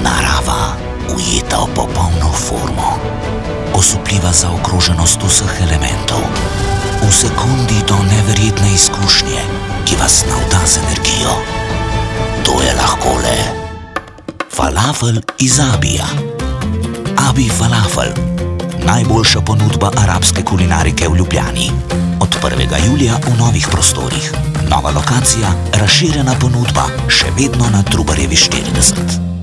Narava, ujeta v popolno formo, osupljiva zaokroženost vseh elementov, v sekundi do neverjetne izkušnje, ki vas navda z energijo. To je lahko le falafel iz Abija. Abi Falafel, najboljša ponudba arabske kulinarike v Ljubljani. Od 1. julija v novih prostorih. Nova lokacija, razširjena ponudba, še vedno na Trubarjevi 40.